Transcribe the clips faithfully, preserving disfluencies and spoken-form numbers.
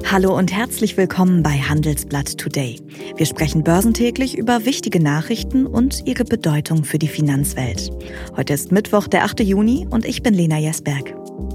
Hallo und herzlich willkommen bei Handelsblatt Today. Wir sprechen börsentäglich über wichtige Nachrichten und ihre Bedeutung für die Finanzwelt. Heute ist Mittwoch, der achte Juni und ich bin Lena Jesberg.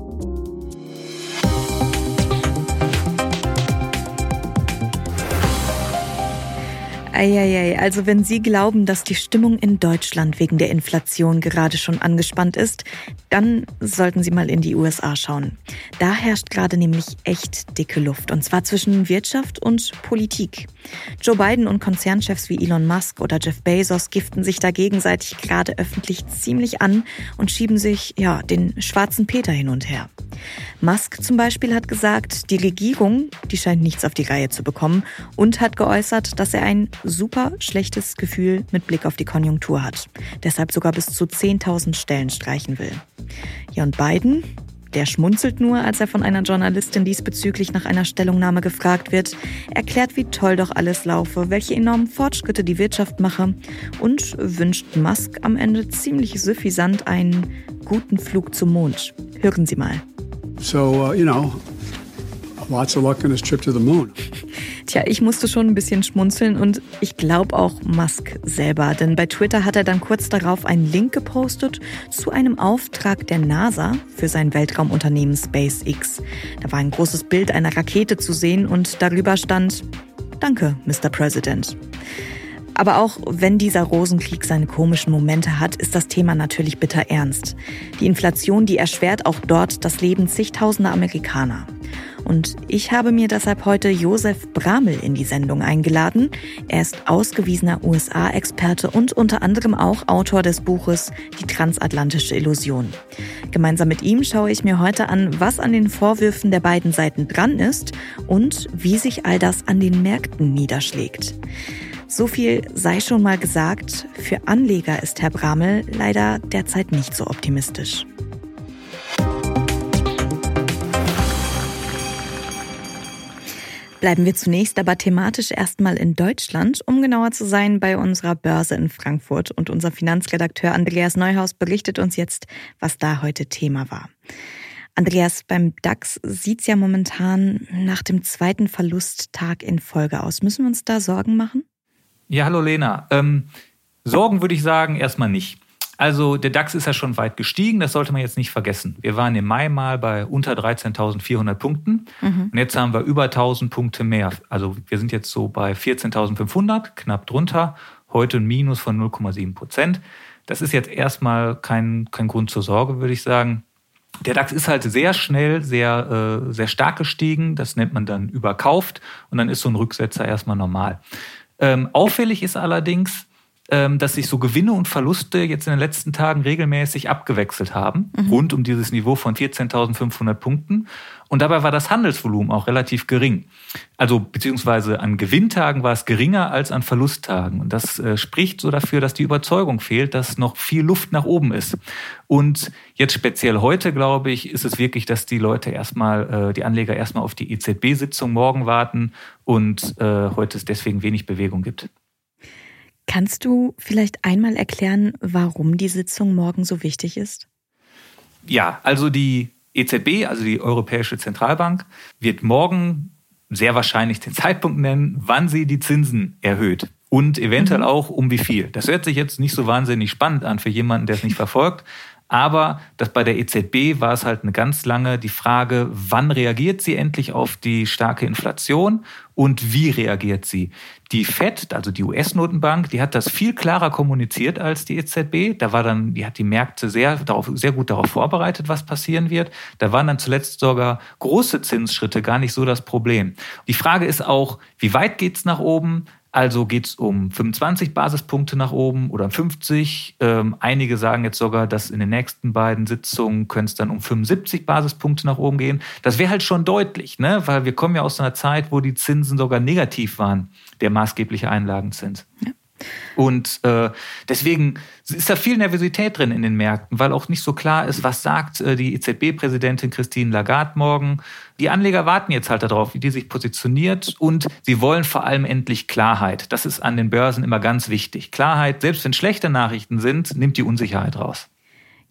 Eieiei, also wenn Sie glauben, dass die Stimmung in Deutschland wegen der Inflation gerade schon angespannt ist, dann sollten Sie mal in die U S A schauen. Da herrscht gerade nämlich echt dicke Luft, und zwar zwischen Wirtschaft und Politik. Joe Biden und Konzernchefs wie Elon Musk oder Jeff Bezos giften sich da gegenseitig gerade öffentlich ziemlich an und schieben sich, ja, den schwarzen Peter hin und her. Musk zum Beispiel hat gesagt, die Regierung, die scheint nichts auf die Reihe zu bekommen, und hat geäußert, dass er ein super schlechtes Gefühl mit Blick auf die Konjunktur hat. Deshalb sogar bis zu zehntausend Stellen streichen will. Ja, und Biden, der schmunzelt nur, als er von einer Journalistin diesbezüglich nach einer Stellungnahme gefragt wird, erklärt, wie toll doch alles laufe, welche enormen Fortschritte die Wirtschaft mache und wünscht Musk am Ende ziemlich suffisant einen guten Flug zum Mond. Hören Sie mal. So, uh, you know, lots of luck on his trip to the moon. Tja, ich musste schon ein bisschen schmunzeln und ich glaube auch Musk selber, denn bei Twitter hat er dann kurz darauf einen Link gepostet zu einem Auftrag der NASA für sein Weltraumunternehmen SpaceX. Da war ein großes Bild einer Rakete zu sehen und darüber stand: Danke, Mister President. Aber auch wenn dieser Rosenkrieg seine komischen Momente hat, ist das Thema natürlich bitter ernst. Die Inflation, die erschwert auch dort das Leben zigtausender Amerikaner. Und ich habe mir deshalb heute Josef Bramel in die Sendung eingeladen. Er ist ausgewiesener U S A-Experte und unter anderem auch Autor des Buches Die transatlantische Illusion. Gemeinsam mit ihm schaue ich mir heute an, was an den Vorwürfen der beiden Seiten dran ist und wie sich all das an den Märkten niederschlägt. So viel sei schon mal gesagt, für Anleger ist Herr Bramel leider derzeit nicht so optimistisch. Bleiben wir zunächst aber thematisch erstmal in Deutschland, um genauer zu sein bei unserer Börse in Frankfurt. Und unser Finanzredakteur Andreas Neuhaus berichtet uns jetzt, was da heute Thema war. Andreas, beim DAX sieht's ja momentan nach dem zweiten Verlusttag in Folge aus. Müssen wir uns da Sorgen machen? Ja, hallo Lena. Ähm, Sorgen würde ich sagen erstmal nicht. Also der DAX ist ja schon weit gestiegen, das sollte man jetzt nicht vergessen. Wir waren im Mai mal bei unter dreizehntausendvierhundert Punkten mhm. und jetzt haben wir über tausend Punkte mehr. Also wir sind jetzt so bei vierzehntausendfünfhundert, knapp drunter, heute ein Minus von null Komma sieben Prozent. Das ist jetzt erstmal kein, kein Grund zur Sorge, würde ich sagen. Der DAX ist halt sehr schnell, sehr, äh, sehr stark gestiegen, das nennt man dann überkauft und dann ist so ein Rücksetzer erstmal normal. Ähm, auffällig ist allerdings, dass sich so Gewinne und Verluste jetzt in den letzten Tagen regelmäßig abgewechselt haben, mhm. rund um dieses Niveau von vierzehntausendfünfhundert Punkten. Und dabei war das Handelsvolumen auch relativ gering. Also beziehungsweise an Gewinntagen war es geringer als an Verlusttagen. Und das äh, spricht so dafür, dass die Überzeugung fehlt, dass noch viel Luft nach oben ist. Und jetzt speziell heute, glaube ich, ist es wirklich, dass die Leute erstmal, äh, die Anleger erstmal auf die E Z B-Sitzung morgen warten und äh, heute es deswegen wenig Bewegung gibt. Kannst du vielleicht einmal erklären, warum die Sitzung morgen so wichtig ist? Ja, also die E Z B, also die Europäische Zentralbank, wird morgen sehr wahrscheinlich den Zeitpunkt nennen, wann sie die Zinsen erhöht. Und eventuell mhm. auch um wie viel. Das hört sich jetzt nicht so wahnsinnig spannend an für jemanden, der es nicht verfolgt. Aber das bei der E Z B war es halt eine ganz lange die Frage, wann reagiert sie endlich auf die starke Inflation und wie reagiert sie? Die Fed, also die U S-Notenbank, die hat das viel klarer kommuniziert als die E Z B. Da war dann, die hat die Märkte sehr, darauf, sehr gut darauf vorbereitet, was passieren wird. Da waren dann zuletzt sogar große Zinsschritte gar nicht so das Problem. Die Frage ist auch, wie weit geht's nach oben? Also geht es um fünfundzwanzig Basispunkte nach oben oder um fünfzig. Ähm, einige sagen jetzt sogar, dass in den nächsten beiden Sitzungen könnte es dann um fünfundsiebzig Basispunkte nach oben gehen. Das wäre halt schon deutlich, ne? Weil wir kommen ja aus einer Zeit, wo die Zinsen sogar negativ waren, der maßgebliche Einlagenzins. Ja. Und äh, deswegen ist da viel Nervosität drin in den Märkten, weil auch nicht so klar ist, was sagt äh, die E Z B-Präsidentin Christine Lagarde morgen. Die Anleger warten jetzt halt darauf, wie die sich positioniert und sie wollen vor allem endlich Klarheit. Das ist an den Börsen immer ganz wichtig. Klarheit, selbst wenn schlechte Nachrichten sind, nimmt die Unsicherheit raus.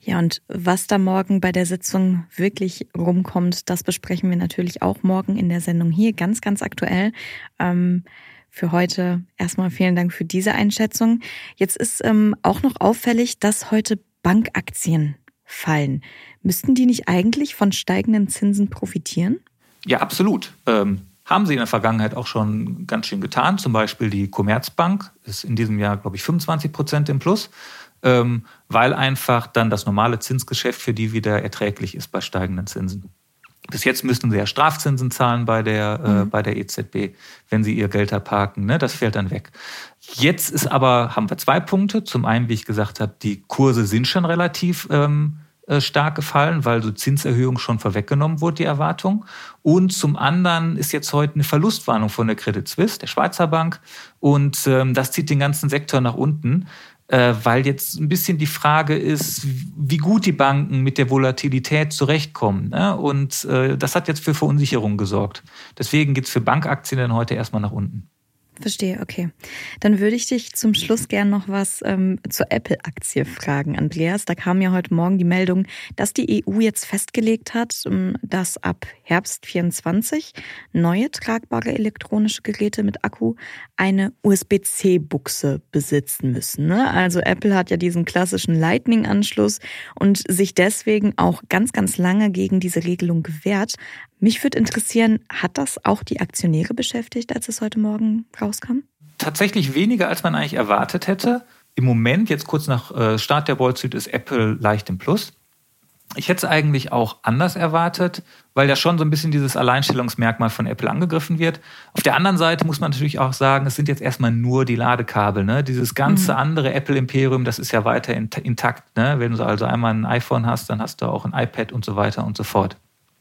Ja, und was da morgen bei der Sitzung wirklich rumkommt, das besprechen wir natürlich auch morgen in der Sendung hier, ganz, ganz aktuell. Ähm, für heute erstmal vielen Dank für diese Einschätzung. Jetzt ist ähm, auch noch auffällig, dass heute Bankaktien fallen. Müssten die nicht eigentlich von steigenden Zinsen profitieren? Ja, absolut. Ähm, haben sie in der Vergangenheit auch schon ganz schön getan. Zum Beispiel die Commerzbank ist in diesem Jahr, glaube ich, fünfundzwanzig Prozent im Plus. Ähm, weil einfach dann das normale Zinsgeschäft für die wieder erträglich ist bei steigenden Zinsen. Bis jetzt müssten sie ja Strafzinsen zahlen bei der, mhm. äh, bei der E Z B, wenn sie ihr Geld da parken. Ne? Das fällt dann weg. Jetzt ist aber, haben wir zwei Punkte. Zum einen, wie ich gesagt habe, die Kurse sind schon relativ ähm, äh, stark gefallen, weil so Zinserhöhung schon vorweggenommen wurde, die Erwartung. Und zum anderen ist jetzt heute eine Verlustwarnung von der Credit Suisse, der Schweizer Bank. Und ähm, das zieht den ganzen Sektor nach unten. Weil jetzt ein bisschen die Frage ist, wie gut die Banken mit der Volatilität zurechtkommen. Und das hat jetzt für Verunsicherung gesorgt. Deswegen geht es für Bankaktien dann heute erstmal nach unten. Verstehe, okay. Dann würde ich dich zum Schluss gern noch was ähm, zur Apple-Aktie fragen, Andreas. Da kam ja heute Morgen die Meldung, dass die E U jetzt festgelegt hat, dass ab Herbst vierundzwanzig neue tragbare elektronische Geräte mit Akku eine U S B C Buchse besitzen müssen. Ne? Also Apple hat ja diesen klassischen Lightning-Anschluss und sich deswegen auch ganz, ganz lange gegen diese Regelung gewehrt. Mich würde interessieren, hat das auch die Aktionäre beschäftigt, als es heute Morgen rauskam? Tatsächlich weniger, als man eigentlich erwartet hätte. Im Moment, jetzt kurz nach Start der Wall Street, ist Apple leicht im Plus. Ich hätte es eigentlich auch anders erwartet, weil ja schon so ein bisschen dieses Alleinstellungsmerkmal von Apple angegriffen wird. Auf der anderen Seite muss man natürlich auch sagen, es sind jetzt erstmal nur die Ladekabel. Ne? Dieses ganze mhm. andere Apple-Imperium, das ist ja weiter intakt. Ne? Wenn du also einmal ein iPhone hast, dann hast du auch ein iPad und so weiter und so fort.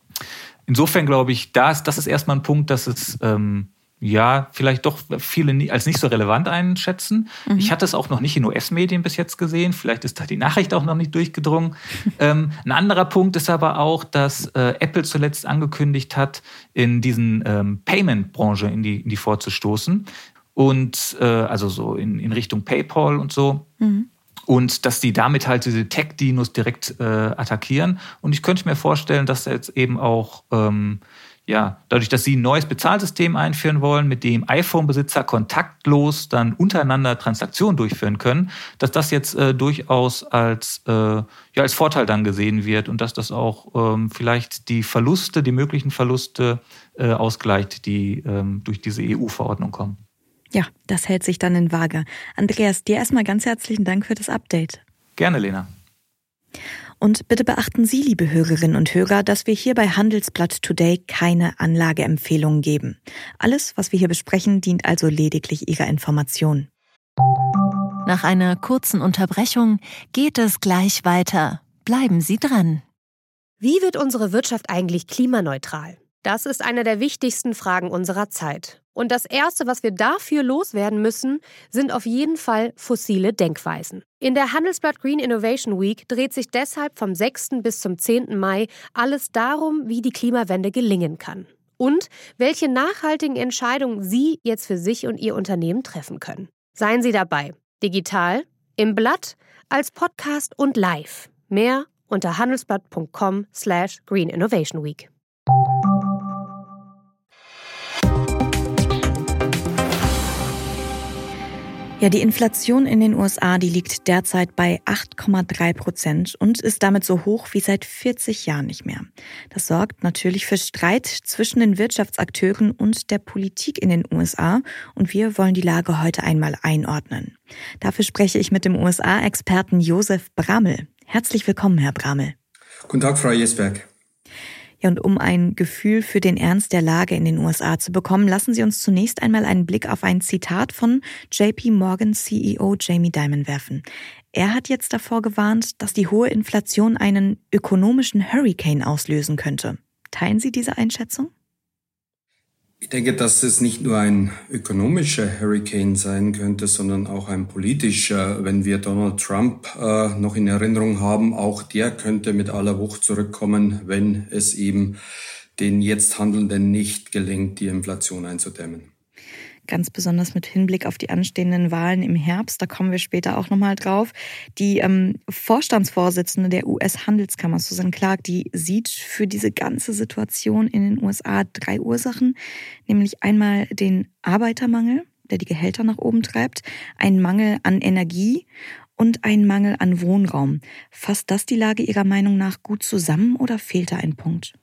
Insofern glaube ich, das, das ist erstmal ein Punkt, dass es ähm, ja vielleicht doch viele als nicht so relevant einschätzen. Mhm. Ich hatte es auch noch nicht in U S-Medien bis jetzt gesehen. Vielleicht ist da die Nachricht auch noch nicht durchgedrungen. ähm, ein anderer Punkt ist aber auch, dass äh, Apple zuletzt angekündigt hat, in diesen ähm, Payment-Branche in die, in die vorzustoßen. Und äh, also so in, in Richtung PayPal und so. Mhm. Und dass die damit halt diese Tech-Dinos direkt äh, attackieren. Und ich könnte mir vorstellen, dass jetzt eben auch, ähm, ja, dadurch, dass sie ein neues Bezahlsystem einführen wollen, mit dem iPhone-Besitzer kontaktlos dann untereinander Transaktionen durchführen können, dass das jetzt äh, durchaus als, äh, ja, als Vorteil dann gesehen wird und dass das auch ähm, vielleicht die Verluste, die möglichen Verluste äh, ausgleicht, die ähm, durch diese E U-Verordnung kommen. Ja, das hält sich dann in Waage. Andreas, dir erstmal ganz herzlichen Dank für das Update. Gerne, Lena. Und bitte beachten Sie, liebe Hörerinnen und Hörer, dass wir hier bei Handelsblatt Today keine Anlageempfehlungen geben. Alles, was wir hier besprechen, dient also lediglich Ihrer Information. Nach einer kurzen Unterbrechung geht es gleich weiter. Bleiben Sie dran. Wie wird unsere Wirtschaft eigentlich klimaneutral? Das ist eine der wichtigsten Fragen unserer Zeit. Und das Erste, was wir dafür loswerden müssen, sind auf jeden Fall fossile Denkweisen. In der Handelsblatt Green Innovation Week dreht sich deshalb vom sechsten bis zum zehnten Mai alles darum, wie die Klimawende gelingen kann. Und welche nachhaltigen Entscheidungen Sie jetzt für sich und Ihr Unternehmen treffen können. Seien Sie dabei. Digital, im Blatt, als Podcast und live. Mehr unter handelsblatt punkt com slash green innovation week. Ja, die Inflation in den U S A, die liegt derzeit bei acht Komma drei Prozent und ist damit so hoch wie seit vierzig Jahren nicht mehr. Das sorgt natürlich für Streit zwischen den Wirtschaftsakteuren und der Politik in den U S A und wir wollen die Lage heute einmal einordnen. Dafür spreche ich mit dem U S A-Experten Josef Bramel. Herzlich willkommen, Herr Bramel. Guten Tag, Frau Jesberg. Ja, und um ein Gefühl für den Ernst der Lage in den U S A zu bekommen, lassen Sie uns zunächst einmal einen Blick auf ein Zitat von J P Morgan C E O Jamie Dimon werfen. Er hat jetzt davor gewarnt, dass die hohe Inflation einen ökonomischen Hurricane auslösen könnte. Teilen Sie diese Einschätzung? Ich denke, dass es nicht nur ein ökonomischer Hurricane sein könnte, sondern auch ein politischer. Wenn wir Donald Trump äh, noch in Erinnerung haben, auch der könnte mit aller Wucht zurückkommen, wenn es ihm den jetzt Handelnden nicht gelingt, die Inflation einzudämmen. ganz besonders mit Hinblick auf die anstehenden Wahlen im Herbst. Da kommen wir später auch nochmal drauf. Die ähm, Vorstandsvorsitzende der U S-Handelskammer, Susan Clark, die sieht für diese ganze Situation in den U S A drei Ursachen, nämlich einmal den Arbeitermangel, der die Gehälter nach oben treibt, einen Mangel an Energie und einen Mangel an Wohnraum. Fasst das die Lage Ihrer Meinung nach gut zusammen oder fehlt da ein Punkt?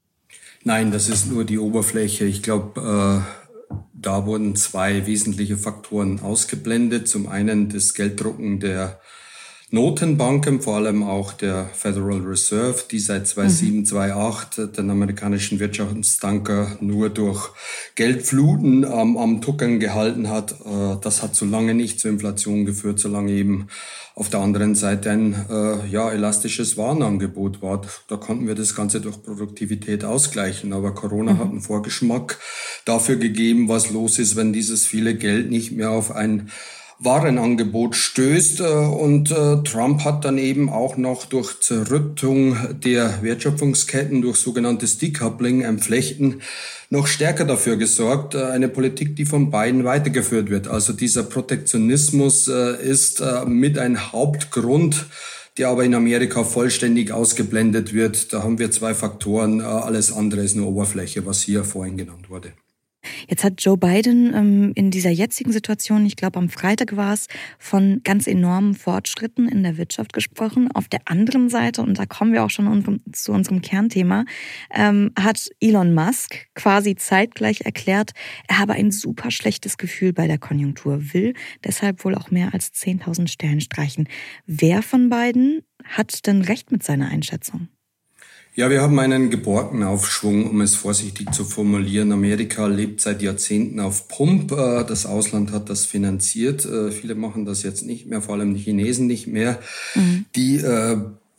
Nein, das ist nur die Oberfläche. Ich glaube, äh, da wurden zwei wesentliche Faktoren ausgeblendet. Zum einen das Gelddrucken der Notenbanken, vor allem auch der Federal Reserve, die seit zweitausendsieben, zweitausendacht den amerikanischen Wirtschaftstanker nur durch Geldfluten am, am Tuckern gehalten hat. Das hat so lange nicht zur Inflation geführt, solange eben auf der anderen Seite ein äh, ja, elastisches Warenangebot war. Da konnten wir das Ganze durch Produktivität ausgleichen. Aber Corona mhm. hat einen Vorgeschmack dafür gegeben, was los ist, wenn dieses viele Geld nicht mehr auf ein Warenangebot stößt. Und äh, Trump hat dann eben auch noch durch Zerrüttung der Wertschöpfungsketten, durch sogenanntes Decoupling, Entflechten, noch stärker dafür gesorgt, äh, eine Politik, die von Biden weitergeführt wird. Also dieser Protektionismus äh, ist äh, mit ein Hauptgrund, der aber in Amerika vollständig ausgeblendet wird. Da haben wir zwei Faktoren. Äh, alles andere ist nur Oberfläche, was hier vorhin genannt wurde. Jetzt hat Joe Biden ähm, in dieser jetzigen Situation, ich glaube am Freitag war es, von ganz enormen Fortschritten in der Wirtschaft gesprochen. Auf der anderen Seite, und da kommen wir auch schon unserem, zu unserem Kernthema, ähm, hat Elon Musk quasi zeitgleich erklärt, er habe ein super schlechtes Gefühl bei der Konjunktur, will deshalb wohl auch mehr als zehntausend Stellen streichen. Wer von beiden hat denn recht mit seiner Einschätzung? Ja, wir haben einen geborgten Aufschwung, um es vorsichtig zu formulieren. Amerika lebt seit Jahrzehnten auf Pump. Das Ausland hat das finanziert. Viele machen das jetzt nicht mehr, vor allem die Chinesen nicht mehr. Mhm. Die äh,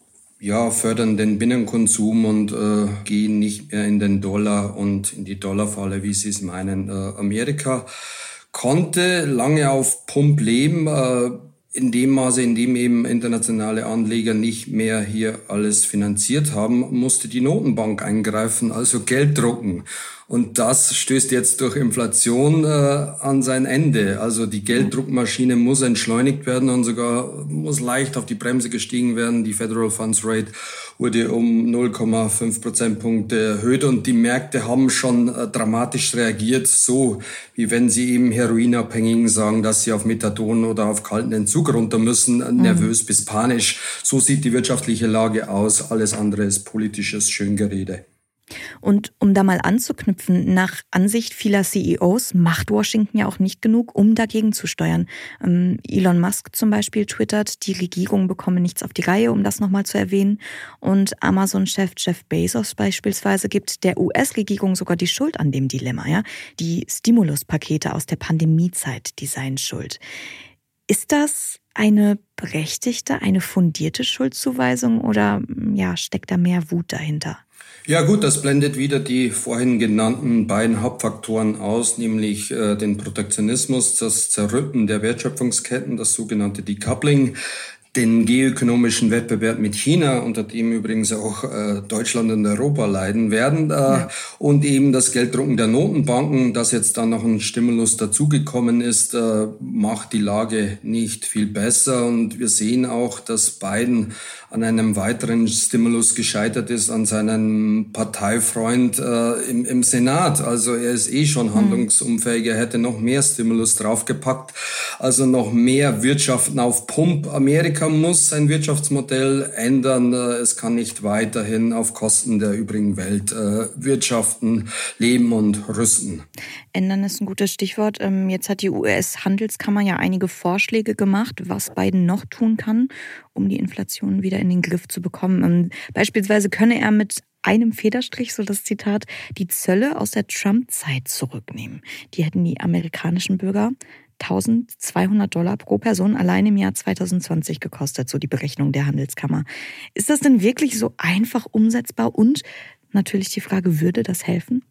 ja, fördern den Binnenkonsum und äh, gehen nicht mehr in den Dollar und in die Dollarfalle, wie sie es meinen. Äh, Amerika konnte lange auf Pump leben, äh, in dem Maße, in dem eben internationale Anleger nicht mehr hier alles finanziert haben, musste die Notenbank eingreifen, also Geld drucken. Und das stößt jetzt durch Inflation äh, an sein Ende. Also die Gelddruckmaschine muss entschleunigt werden und sogar muss leicht auf die Bremse gestiegen werden. Die Federal Funds Rate wurde um null Komma fünf Prozentpunkte erhöht und die Märkte haben schon äh, dramatisch reagiert, so wie wenn sie eben Heroinabhängigen sagen, dass sie auf Methadon oder auf kalten Entzug runter müssen, mhm. nervös bis panisch. So sieht die wirtschaftliche Lage aus. Alles andere ist politisches Schöngerede. Und um da mal anzuknüpfen, nach Ansicht vieler C E Os macht Washington ja auch nicht genug, um dagegen zu steuern. Ähm, Elon Musk zum Beispiel twittert, die Regierung bekomme nichts auf die Reihe, um das nochmal zu erwähnen. Und Amazon-Chef Jeff Bezos beispielsweise gibt der U S-Regierung sogar die Schuld an dem Dilemma. Ja? Die Stimuluspakete aus der Pandemiezeit, die seien schuld. Ist das eine berechtigte, eine fundierte Schuldzuweisung oder ja, steckt da mehr Wut dahinter? Ja gut, das blendet wieder die vorhin genannten beiden Hauptfaktoren aus, nämlich äh, den Protektionismus, das Zerrütten der Wertschöpfungsketten, das sogenannte Decoupling, den geoökonomischen Wettbewerb mit China, unter dem übrigens auch äh, Deutschland und Europa leiden werden, äh, ja. und eben das Gelddrucken der Notenbanken, das jetzt dann noch ein Stimulus dazugekommen ist, äh, macht die Lage nicht viel besser. Und wir sehen auch, dass Biden an einem weiteren Stimulus gescheitert ist, an seinem Parteifreund äh, im, im Senat. Also er ist eh schon handlungsunfähig, er hätte noch mehr Stimulus draufgepackt, also noch mehr Wirtschaften auf Pump. Amerika muss sein Wirtschaftsmodell ändern. Es kann nicht weiterhin auf Kosten der übrigen Welt äh, wirtschaften, leben und rüsten. Ändern ist ein gutes Stichwort. Jetzt hat die U S-Handelskammer ja einige Vorschläge gemacht, was Biden noch tun kann, um die Inflation wieder in den Griff zu bekommen. Beispielsweise könne er mit einem Federstrich, so das Zitat, die Zölle aus der Trump-Zeit zurücknehmen. Die hätten die amerikanischen Bürger eintausendzweihundert Dollar pro Person allein im Jahr zwanzig zwanzig gekostet, so die Berechnung der Handelskammer. Ist das denn wirklich so einfach umsetzbar? Und natürlich die Frage, würde das helfen?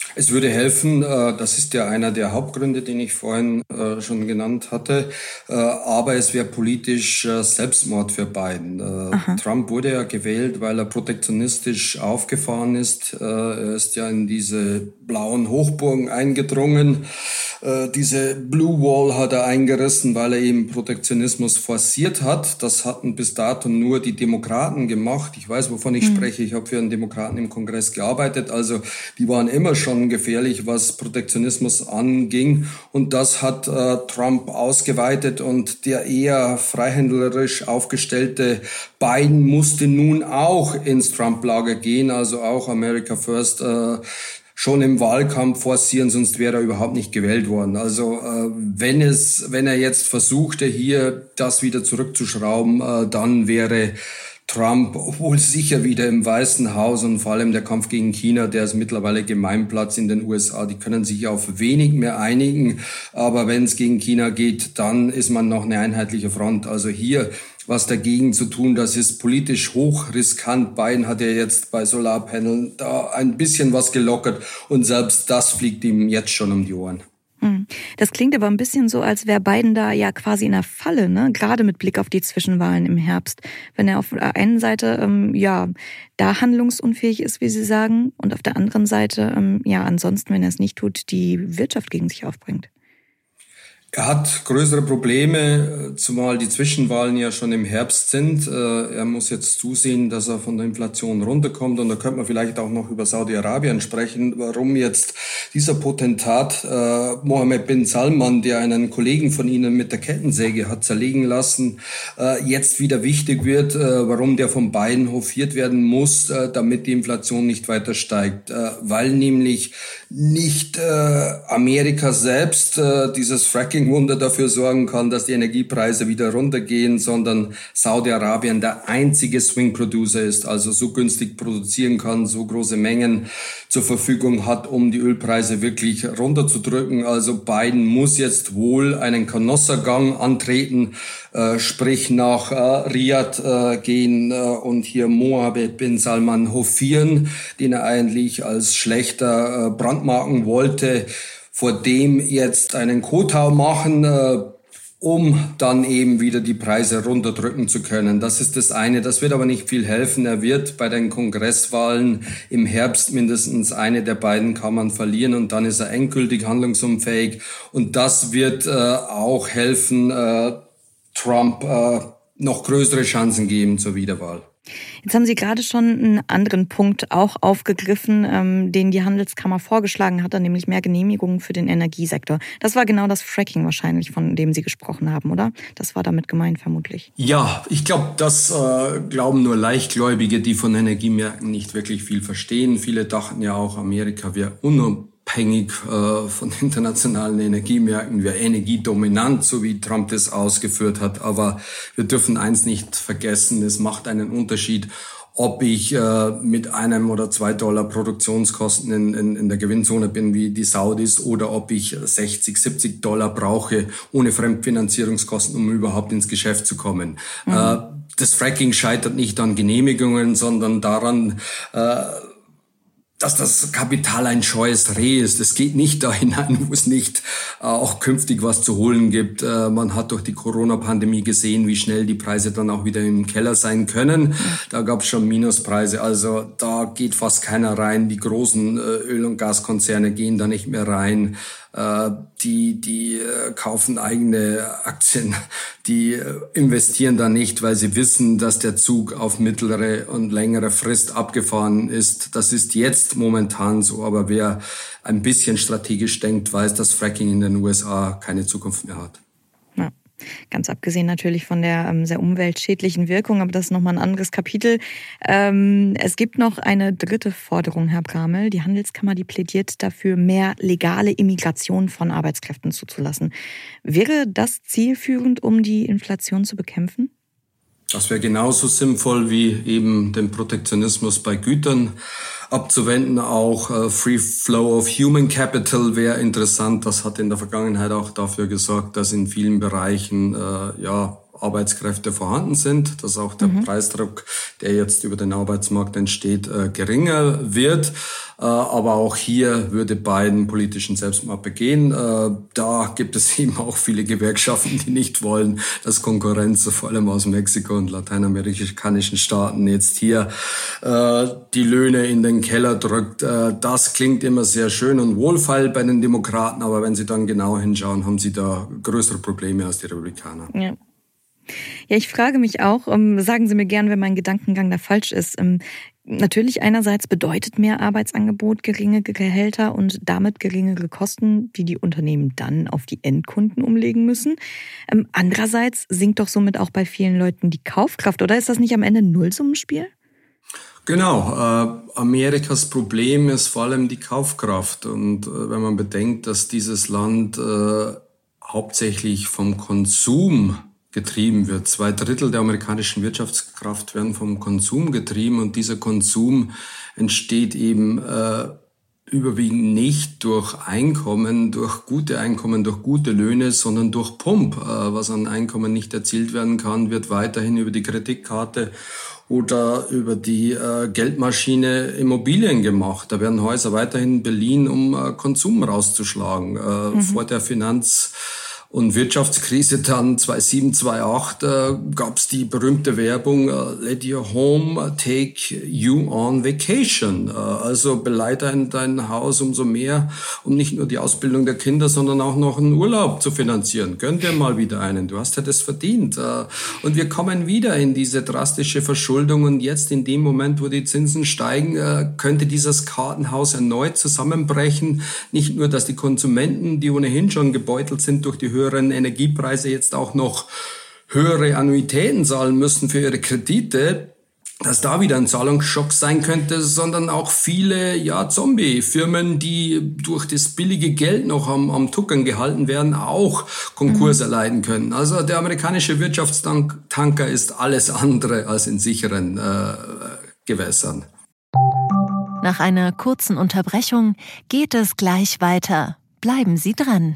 Es würde helfen, das ist ja einer der Hauptgründe, den ich vorhin schon genannt hatte, aber es wäre politisch Selbstmord für Biden. Aha. Trump wurde ja gewählt, weil er protektionistisch aufgefahren ist. Er ist ja in diese blauen Hochburgen eingedrungen. Diese Blue Wall hat er eingerissen, weil er eben Protektionismus forciert hat. Das hatten bis dato nur die Demokraten gemacht. Ich weiß, wovon ich mhm. spreche. Ich habe für einen Demokraten im Kongress gearbeitet. Also die waren immer schon gefährlich, was Protektionismus anging. Und das hat äh, Trump ausgeweitet. Und der eher freihändlerisch aufgestellte Biden musste nun auch ins Trump-Lager gehen, also auch America First äh, schon im Wahlkampf forcieren, sonst wäre er überhaupt nicht gewählt worden. Also äh, wenn es, wenn er jetzt versuchte, hier das wieder zurückzuschrauben, äh, dann wäre Trump wohl sicher wieder im Weißen Haus, und vor allem der Kampf gegen China, der ist mittlerweile Gemeinplatz in den U S A. Die können sich auf wenig mehr einigen, aber wenn es gegen China geht, dann ist man noch eine einheitliche Front. Also hier was dagegen zu tun, das ist politisch hochriskant. Biden hat ja jetzt bei Solarpaneln da ein bisschen was gelockert und selbst das fliegt ihm jetzt schon um die Ohren. Das klingt aber ein bisschen so, als wäre Biden da ja quasi in der Falle, ne? Gerade mit Blick auf die Zwischenwahlen im Herbst. Wenn er auf der einen Seite ähm, ja da handlungsunfähig ist, wie Sie sagen, und auf der anderen Seite ähm, ja ansonsten, wenn er es nicht tut, die Wirtschaft gegen sich aufbringt. Er hat größere Probleme, zumal die Zwischenwahlen ja schon im Herbst sind. Er muss jetzt zusehen, dass er von der Inflation runterkommt. Und da könnte man vielleicht auch noch über Saudi-Arabien sprechen, warum jetzt dieser Potentat äh, Mohammed bin Salman, der einen Kollegen von Ihnen mit der Kettensäge hat zerlegen lassen, äh, jetzt wieder wichtig wird, äh, warum der von Biden hofiert werden muss, äh, damit die Inflation nicht weiter steigt. Äh, weil nämlich nicht äh, Amerika selbst äh, dieses Fracking Wunder dafür sorgen kann, dass die Energiepreise wieder runtergehen, sondern Saudi-Arabien der einzige Swing-Producer ist, also so günstig produzieren kann, so große Mengen zur Verfügung hat, um die Ölpreise wirklich runterzudrücken. Also Biden muss jetzt wohl einen Canossa-Gang antreten, äh, sprich nach äh, Riyadh äh, gehen äh, und hier Mohammed bin Salman hofieren, den er eigentlich als schlechter äh, brandmarken wollte, vor dem jetzt einen Kotau machen, äh, um dann eben wieder die Preise runterdrücken zu können. Das ist das eine. Das wird aber nicht viel helfen. Er wird bei den Kongresswahlen im Herbst mindestens eine der beiden Kammern verlieren und dann ist er endgültig handlungsunfähig. Und das wird äh, auch helfen, äh, Trump äh, noch größere Chancen geben zur Wiederwahl. Jetzt haben Sie gerade schon einen anderen Punkt auch aufgegriffen, ähm, den die Handelskammer vorgeschlagen hatte, nämlich mehr Genehmigungen für den Energiesektor. Das war genau das Fracking wahrscheinlich, von dem Sie gesprochen haben, oder? Das war damit gemeint vermutlich. Ja, ich glaube, das äh, glauben nur Leichtgläubige, die von Energiemärkten nicht wirklich viel verstehen. Viele dachten ja auch, Amerika wäre unabhängig äh, von internationalen Energiemärkten, wäre energiedominant, so wie Trump das ausgeführt hat. Aber wir dürfen eins nicht vergessen, es macht einen Unterschied, ob ich äh, mit einem oder zwei Dollar Produktionskosten in, in, in der Gewinnzone bin wie die Saudis oder ob ich sechzig, siebzig Dollar brauche ohne Fremdfinanzierungskosten, um überhaupt ins Geschäft zu kommen. Mhm. Äh, das Fracking scheitert nicht an Genehmigungen, sondern daran, äh, dass das Kapital ein scheues Reh ist. Es geht nicht da hinein, wo es nicht äh, auch künftig was zu holen gibt. Äh, man hat durch die Corona-Pandemie gesehen, wie schnell die Preise dann auch wieder im Keller sein können. Da gab es schon Minuspreise. Also da geht fast keiner rein. Die großen äh, Öl- und Gaskonzerne gehen da nicht mehr rein. Äh, die die äh, kaufen eigene Aktien. Die äh, investieren da nicht, weil sie wissen, dass der Zug auf mittlere und längere Frist abgefahren ist. Das ist jetzt momentan so, aber wer ein bisschen strategisch denkt, weiß, dass Fracking in den U S A keine Zukunft mehr hat. Ja. Ganz abgesehen natürlich von der ähm, sehr umweltschädlichen Wirkung, aber das ist nochmal ein anderes Kapitel. Ähm, es gibt noch eine dritte Forderung, Herr Bramel. Die Handelskammer, die plädiert dafür, mehr legale Immigration von Arbeitskräften zuzulassen. Wäre das zielführend, um die Inflation zu bekämpfen? Das wäre genauso sinnvoll wie eben den Protektionismus bei Gütern abzuwenden. Auch äh, Free Flow of Human Capital wäre interessant. Das hat in der Vergangenheit auch dafür gesorgt, dass in vielen Bereichen äh, ja Arbeitskräfte vorhanden sind, dass auch der mhm. Preisdruck, der jetzt über den Arbeitsmarkt entsteht, äh, geringer wird. Aber auch hier würde Biden politischen Selbstmord begehen. Da gibt es eben auch viele Gewerkschaften, die nicht wollen, dass Konkurrenz, vor allem aus Mexiko und lateinamerikanischen Staaten, jetzt hier die Löhne in den Keller drückt. Das klingt immer sehr schön und wohlfeil bei den Demokraten, aber wenn Sie dann genau hinschauen, haben Sie da größere Probleme als die Republikaner. Ja. Ja, ich frage mich auch, ähm, sagen Sie mir gern, wenn mein Gedankengang da falsch ist. Ähm, natürlich einerseits bedeutet mehr Arbeitsangebot geringe Gehälter und damit geringere Kosten, die die Unternehmen dann auf die Endkunden umlegen müssen. Ähm, andererseits sinkt doch somit auch bei vielen Leuten die Kaufkraft, oder ist das nicht am Ende ein Nullsummenspiel? Genau, äh, Amerikas Problem ist vor allem die Kaufkraft. Und äh, wenn man bedenkt, dass dieses Land äh, hauptsächlich vom Konsum getrieben wird. Zwei Drittel der amerikanischen Wirtschaftskraft werden vom Konsum getrieben und dieser Konsum entsteht eben äh, überwiegend nicht durch Einkommen, durch gute Einkommen, durch gute Löhne, sondern durch Pump. Äh, was an Einkommen nicht erzielt werden kann, wird weiterhin über die Kreditkarte oder über die äh, Geldmaschine Immobilien gemacht. Da werden Häuser weiterhin beliehen, um äh, Konsum rauszuschlagen. Äh, mhm. Vor der Finanz- und Wirtschaftskrise dann zweitausendsieben, zweitausendacht äh, gab es die berühmte Werbung uh, Let your home take you on vacation. Äh, also beleih dein, dein Haus umso mehr, um nicht nur die Ausbildung der Kinder, sondern auch noch einen Urlaub zu finanzieren. Gönn dir mal wieder einen, du hast ja das verdient. Äh, und wir kommen wieder in diese drastische Verschuldung und jetzt in dem Moment, wo die Zinsen steigen, äh, könnte dieses Kartenhaus erneut zusammenbrechen. Nicht nur, dass die Konsumenten, die ohnehin schon gebeutelt sind durch die höheren Energiepreise, jetzt auch noch höhere Annuitäten zahlen müssen für ihre Kredite, dass da wieder ein Zahlungsschock sein könnte, sondern auch viele ja Zombie-Firmen, die durch das billige Geld noch am, am Tuckern gehalten werden, auch Konkurs mhm. erleiden können. Also der amerikanische Wirtschaftstanker ist alles andere als in sicheren äh, Gewässern. Nach einer kurzen Unterbrechung geht es gleich weiter. Bleiben Sie dran.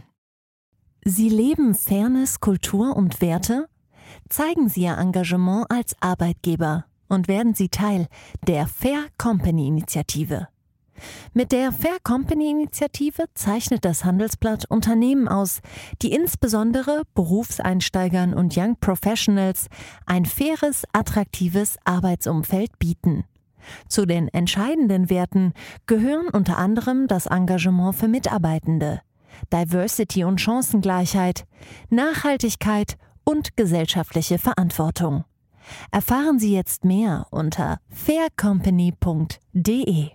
Sie leben Fairness, Kultur und Werte? Zeigen Sie Ihr Engagement als Arbeitgeber und werden Sie Teil der Fair Company Initiative. Mit der Fair Company Initiative zeichnet das Handelsblatt Unternehmen aus, die insbesondere Berufseinsteigern und Young Professionals ein faires, attraktives Arbeitsumfeld bieten. Zu den entscheidenden Werten gehören unter anderem das Engagement für Mitarbeitende, Diversity und Chancengleichheit, Nachhaltigkeit und gesellschaftliche Verantwortung. Erfahren Sie jetzt mehr unter fair company punkt de.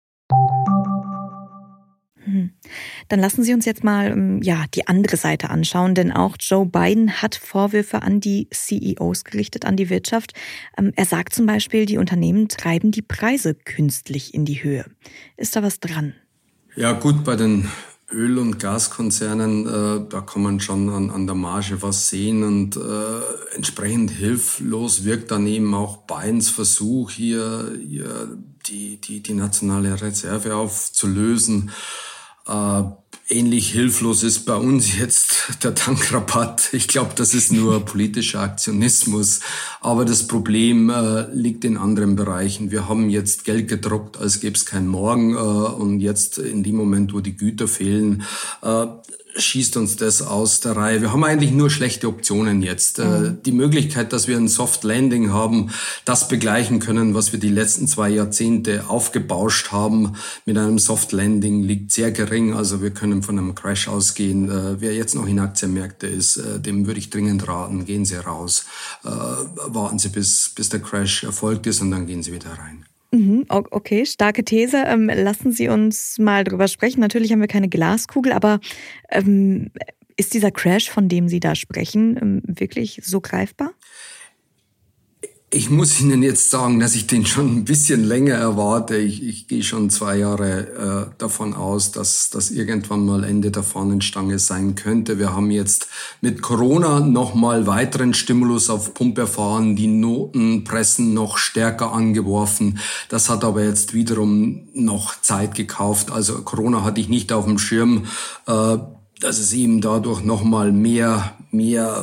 Hm. Dann lassen Sie uns jetzt mal ja, die andere Seite anschauen, denn auch Joe Biden hat Vorwürfe an die C E Os gerichtet, an die Wirtschaft. Er sagt zum Beispiel, die Unternehmen treiben die Preise künstlich in die Höhe. Ist da was dran? Ja gut, bei den Öl- und Gaskonzernen, äh, da kann man schon an, an der Marge was sehen und äh, entsprechend hilflos wirkt dann eben auch Bidens Versuch, hier, hier die, die, die nationale Reserve aufzulösen. Äh, ähnlich hilflos ist bei uns jetzt der Tankrabatt. Ich glaube, das ist nur politischer Aktionismus. Aber das Problem äh, liegt in anderen Bereichen. Wir haben jetzt Geld gedruckt, als gäbe es keinen Morgen. Äh, und jetzt in dem Moment, wo die Güter fehlen, äh, schießt uns das aus der Reihe. Wir haben eigentlich nur schlechte Optionen jetzt. Mhm. Die Möglichkeit, dass wir ein Soft Landing haben, das begleichen können, was wir die letzten zwei Jahrzehnte aufgebauscht haben, mit einem Soft Landing liegt sehr gering. Also wir können von einem Crash ausgehen. Wer jetzt noch in Aktienmärkte ist, dem würde ich dringend raten, gehen Sie raus. Warten Sie, bis, bis der Crash erfolgt ist und dann gehen Sie wieder rein. Okay, starke These. Ähm, lassen Sie uns mal drüber sprechen. Natürlich haben wir keine Glaskugel, aber ähm, ist dieser Crash, von dem Sie da sprechen, ähm, wirklich so greifbar? Ich muss Ihnen jetzt sagen, dass ich den schon ein bisschen länger erwarte. Ich, ich gehe schon zwei Jahre äh, davon aus, dass das irgendwann mal Ende der Fahnenstange sein könnte. Wir haben jetzt mit Corona nochmal weiteren Stimulus auf Pump erfahren, die Notenpressen noch stärker angeworfen. Das hat aber jetzt wiederum noch Zeit gekauft. Also Corona hatte ich nicht auf dem Schirm, äh, dass es eben dadurch nochmal mehr, mehr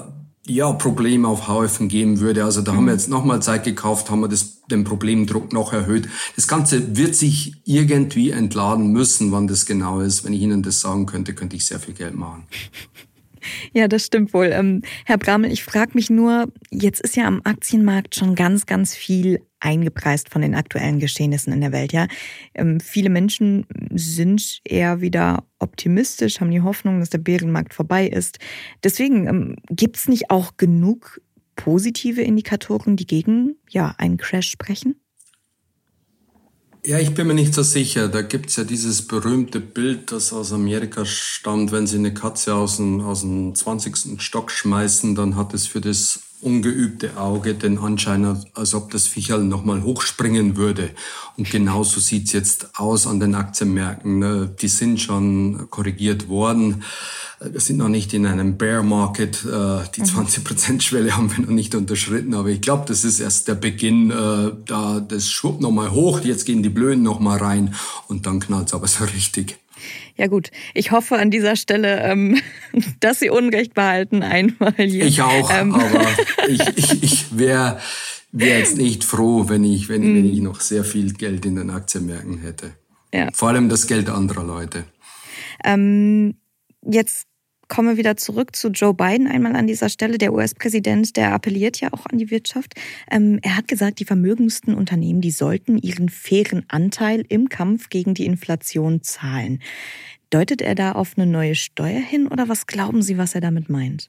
ja, Problem aufhäufen geben würde. Also da mhm. haben wir jetzt nochmal Zeit gekauft, haben wir das, den Problemdruck noch erhöht. Das Ganze wird sich irgendwie entladen müssen, wann das genau ist. Wenn ich Ihnen das sagen könnte, könnte ich sehr viel Geld machen. Ja, das stimmt wohl. Ähm, Herr Bramel, ich frage mich nur, jetzt ist ja am Aktienmarkt schon ganz, ganz viel eingepreist von den aktuellen Geschehnissen in der Welt. Ja, ähm, viele Menschen sind eher wieder optimistisch, haben die Hoffnung, dass der Bärenmarkt vorbei ist. Deswegen ähm, gibt es nicht auch genug positive Indikatoren, die gegen ja einen Crash sprechen? Ja, ich bin mir nicht so sicher. Da gibt's ja dieses berühmte Bild, das aus Amerika stammt. Wenn Sie eine Katze aus dem, aus dem zwanzigsten Stock schmeißen, dann hat es für das ungeübte Auge den Anschein, als ob das Viecherl nochmal hochspringen würde. Und genauso sieht's jetzt aus an den Aktienmärkten. Die sind schon korrigiert worden. Wir sind noch nicht in einem Bear Market. Die zwanzig Prozent Schwelle haben wir noch nicht unterschritten. Aber ich glaube, das ist erst der Beginn. Da das schwuppt nochmal hoch. Jetzt gehen die Blöden nochmal rein. Und dann knallt's aber so richtig. Ja gut, ich hoffe an dieser Stelle, ähm, dass Sie Unrecht behalten einmal hier. Ich auch, ähm. aber ich, ich, ich wäre wär jetzt nicht froh, wenn ich, wenn, mm. wenn ich noch sehr viel Geld in den Aktienmärkten hätte. Ja. Vor allem das Geld anderer Leute. Ähm, jetzt kommen wir wieder zurück zu Joe Biden einmal an dieser Stelle. Der U S-Präsident, der appelliert ja auch an die Wirtschaft. Ähm, er hat gesagt, die vermögendsten Unternehmen, die sollten ihren fairen Anteil im Kampf gegen die Inflation zahlen. Deutet er da auf eine neue Steuer hin oder was glauben Sie, was er damit meint?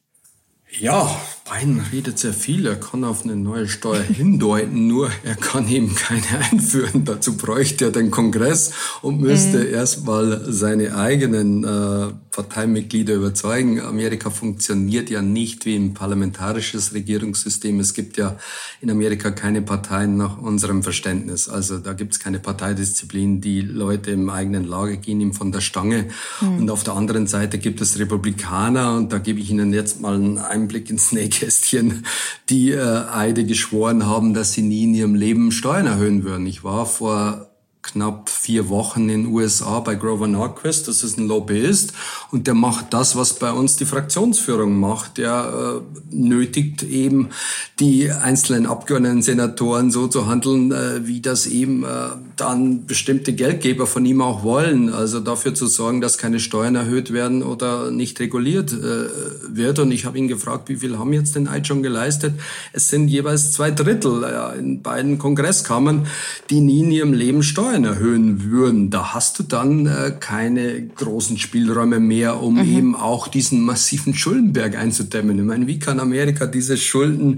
Ja, Biden redet sehr viel. Er kann auf eine neue Steuer hindeuten, nur er kann eben keine einführen. Dazu bräuchte er den Kongress und müsste mhm. erstmal seine eigenen äh, Parteimitglieder überzeugen. Amerika funktioniert ja nicht wie ein parlamentarisches Regierungssystem. Es gibt ja in Amerika keine Parteien nach unserem Verständnis. Also da gibt es keine Parteidisziplin. Die Leute im eigenen Lager gehen ihm von der Stange. Mhm. Und auf der anderen Seite gibt es Republikaner, und da gebe ich Ihnen jetzt mal einen Einblick ins Nähkästchen, die äh, Eide geschworen haben, dass sie nie in ihrem Leben Steuern erhöhen würden. Ich war vor knapp vier Wochen in den U S A bei Grover Norquist, das ist ein Lobbyist, und der macht das, was bei uns die Fraktionsführung macht. Der äh, nötigt eben die einzelnen Abgeordneten, Senatoren so zu handeln, äh, wie das eben äh, dann bestimmte Geldgeber von ihm auch wollen. Also dafür zu sorgen, dass keine Steuern erhöht werden oder nicht reguliert äh, wird. Und ich habe ihn gefragt, wie viel haben jetzt den Eid schon geleistet? Es sind jeweils zwei Drittel äh, in beiden Kongresskammern, die nie in ihrem Leben Steuern erhöhen würden. Da hast du dann äh, keine großen Spielräume mehr, um mhm. eben auch diesen massiven Schuldenberg einzudämmen. Ich meine, wie kann Amerika diese Schulden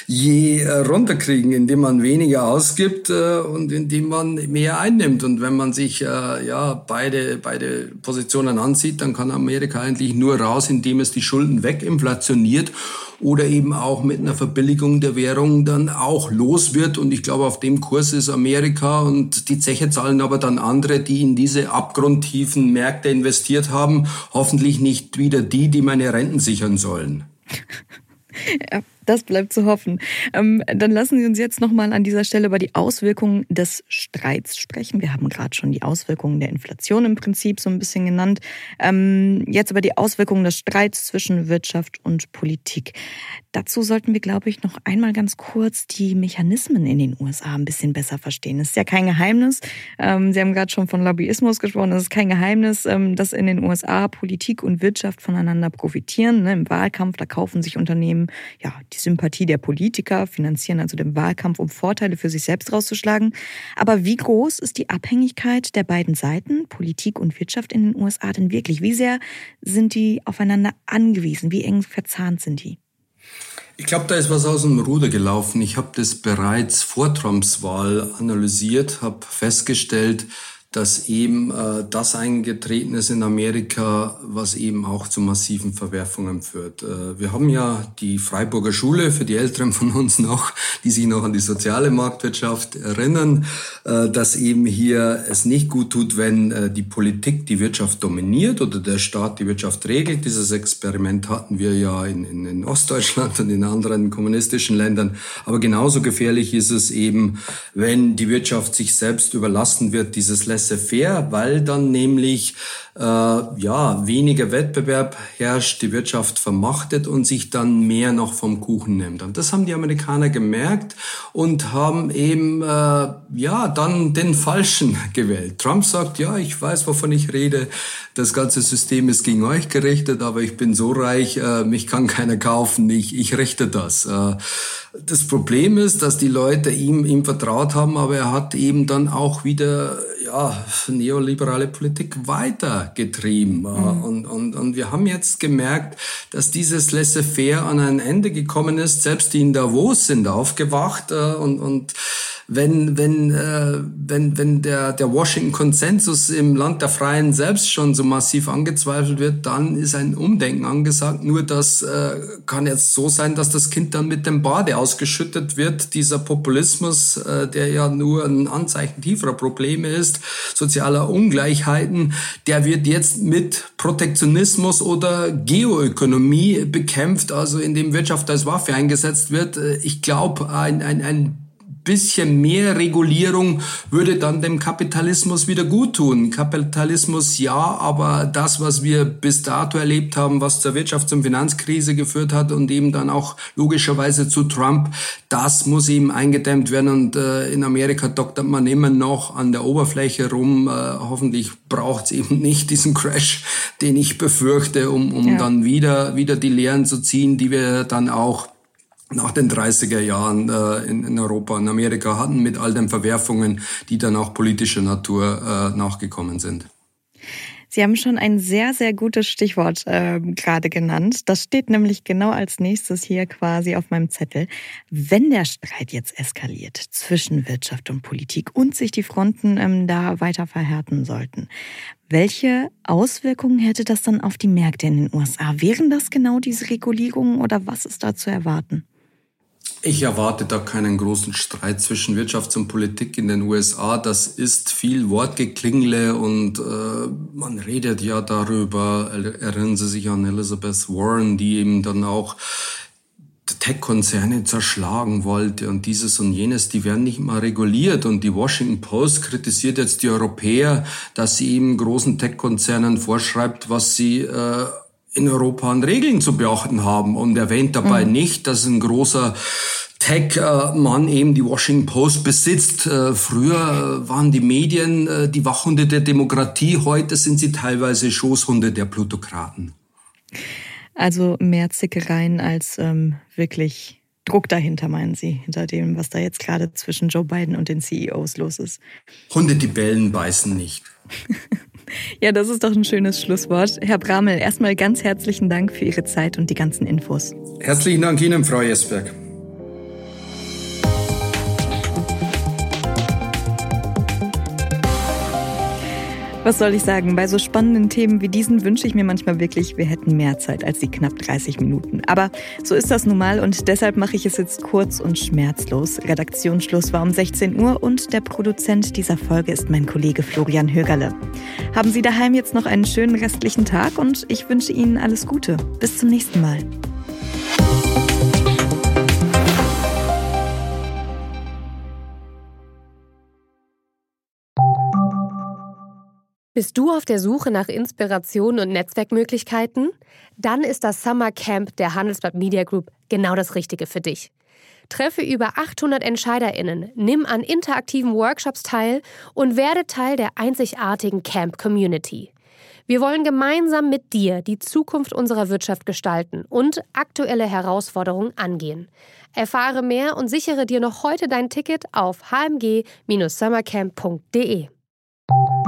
je äh, runterkriegen, indem man weniger ausgibt äh, und indem man mehr einnimmt? Und wenn man sich äh, ja beide beide Positionen ansieht, dann kann Amerika eigentlich nur raus, indem es die Schulden weginflationiert oder eben auch mit einer Verbilligung der Währung dann auch los wird. Und ich glaube, auf dem Kurs ist Amerika, und die Zeche zahlen aber dann andere, die in diese abgrundtiefen Märkte investiert haben, hoffentlich nicht wieder die, die meine Renten sichern sollen. Ja, das bleibt zu hoffen. Ähm, dann lassen Sie uns jetzt nochmal an dieser Stelle über die Auswirkungen des Streits sprechen. Wir haben gerade schon die Auswirkungen der Inflation im Prinzip so ein bisschen genannt. Ähm, jetzt aber die Auswirkungen des Streits zwischen Wirtschaft und Politik. Dazu sollten wir, glaube ich, noch einmal ganz kurz die Mechanismen in den U S A ein bisschen besser verstehen. Es ist ja kein Geheimnis. Ähm, Sie haben gerade schon von Lobbyismus gesprochen. Es ist kein Geheimnis, ähm, dass in den U S A Politik und Wirtschaft voneinander profitieren. Ne? Im Wahlkampf, da kaufen sich Unternehmen ja die Sympathie der Politiker, finanzieren also den Wahlkampf, um Vorteile für sich selbst rauszuschlagen. Aber wie groß ist die Abhängigkeit der beiden Seiten, Politik und Wirtschaft in den U S A denn wirklich? Wie sehr sind die aufeinander angewiesen? Wie eng verzahnt sind die? Ich glaube, da ist was aus dem Ruder gelaufen. Ich habe das bereits vor Trumps Wahl analysiert, habe festgestellt, dass eben äh, das eingetreten ist in Amerika, was eben auch zu massiven Verwerfungen führt. Äh, wir haben ja die Freiburger Schule, für die Älteren von uns noch, die sich noch an die soziale Marktwirtschaft erinnern, äh, dass eben hier es nicht gut tut, wenn äh, die Politik die Wirtschaft dominiert oder der Staat die Wirtschaft regelt. Dieses Experiment hatten wir ja in, in, in Ostdeutschland und in anderen kommunistischen Ländern. Aber genauso gefährlich ist es eben, wenn die Wirtschaft sich selbst überlassen wird, dieses laissez-faire, weil dann nämlich äh, ja weniger Wettbewerb herrscht, die Wirtschaft vermachtet und sich dann mehr noch vom Kuchen nimmt. Und das haben die Amerikaner gemerkt und haben eben äh, ja dann den Falschen gewählt. Trump sagt, ja, ich weiß, wovon ich rede. Das ganze System ist gegen euch gerichtet, aber ich bin so reich, äh, mich kann keiner kaufen. Ich, ich richte das. Äh, das Problem ist, dass die Leute ihm, ihm vertraut haben, aber er hat eben dann auch wieder ja neoliberale Politik weitergetrieben. Mhm. Und, und, und wir haben jetzt gemerkt, dass dieses Laissez-faire an ein Ende gekommen ist. Selbst die in Davos sind aufgewacht äh, und, und Wenn, wenn, äh, wenn, wenn der, der Washington-Konsensus im Land der Freien selbst schon so massiv angezweifelt wird, dann ist ein Umdenken angesagt. Nur das äh, kann jetzt so sein, dass das Kind dann mit dem Bade ausgeschüttet wird. Dieser Populismus, äh, der ja nur ein Anzeichen tieferer Probleme ist, sozialer Ungleichheiten, der wird jetzt mit Protektionismus oder Geoökonomie bekämpft, also indem Wirtschaft als Waffe eingesetzt wird. Ich glaube, ein, ein, ein bisschen mehr Regulierung würde dann dem Kapitalismus wieder gut tun. Kapitalismus ja, aber das, was wir bis dato erlebt haben, was zur Wirtschafts- und Finanzkrise geführt hat und eben dann auch logischerweise zu Trump, das muss eben eingedämmt werden. Und äh, in Amerika doktert man immer noch an der Oberfläche rum. Äh, hoffentlich braucht es eben nicht diesen Crash, den ich befürchte, um, um ja. dann wieder, wieder die Lehren zu ziehen, die wir dann auch nach den dreißiger Jahren äh, in, in Europa und Amerika hatten, mit all den Verwerfungen, die dann auch politischer Natur äh, nachgekommen sind. Sie haben schon ein sehr, sehr gutes Stichwort äh, gerade genannt. Das steht nämlich genau als nächstes hier quasi auf meinem Zettel. Wenn der Streit jetzt eskaliert zwischen Wirtschaft und Politik und sich die Fronten ähm, da weiter verhärten sollten, welche Auswirkungen hätte das dann auf die Märkte in den U S A? Wären das genau diese Regulierungen oder was ist da zu erwarten? Ich erwarte da keinen großen Streit zwischen Wirtschaft und Politik in den U S A. Das ist viel Wortgeklingle und äh, man redet ja darüber. Erinnern Sie sich an Elizabeth Warren, die eben dann auch Tech-Konzerne zerschlagen wollte und dieses und jenes, die werden nicht mal reguliert. Und die Washington Post kritisiert jetzt die Europäer, dass sie eben großen Tech-Konzernen vorschreibt, was sie äh, in Europa an Regeln zu beachten haben und erwähnt dabei mhm. nicht, dass ein großer Tech-Mann eben die Washington Post besitzt. Früher waren die Medien die Wachhunde der Demokratie, heute sind sie teilweise Schoßhunde der Plutokraten. Also mehr Zickereien als ähm, wirklich Druck dahinter, meinen Sie, hinter dem, was da jetzt gerade zwischen Joe Biden und den C E Os los ist? Hunde, die bellen, beißen nicht. Ja, das ist doch ein schönes Schlusswort. Herr Bramel, erstmal ganz herzlichen Dank für Ihre Zeit und die ganzen Infos. Herzlichen Dank Ihnen, Frau Jesberg. Was soll ich sagen? Bei so spannenden Themen wie diesen wünsche ich mir manchmal wirklich, wir hätten mehr Zeit als die knapp dreißig Minuten. Aber so ist das nun mal und deshalb mache ich es jetzt kurz und schmerzlos. Redaktionsschluss war um sechzehn Uhr und der Produzent dieser Folge ist mein Kollege Florian Högerle. Haben Sie daheim jetzt noch einen schönen restlichen Tag und ich wünsche Ihnen alles Gute. Bis zum nächsten Mal. Bist du auf der Suche nach Inspiration und Netzwerkmöglichkeiten? Dann ist das Summer Camp der Handelsblatt Media Group genau das Richtige für dich. Treffe über achthundert EntscheiderInnen, nimm an interaktiven Workshops teil und werde Teil der einzigartigen Camp-Community. Wir wollen gemeinsam mit dir die Zukunft unserer Wirtschaft gestalten und aktuelle Herausforderungen angehen. Erfahre mehr und sichere dir noch heute dein Ticket auf h m g Bindestrich summercamp punkt d e.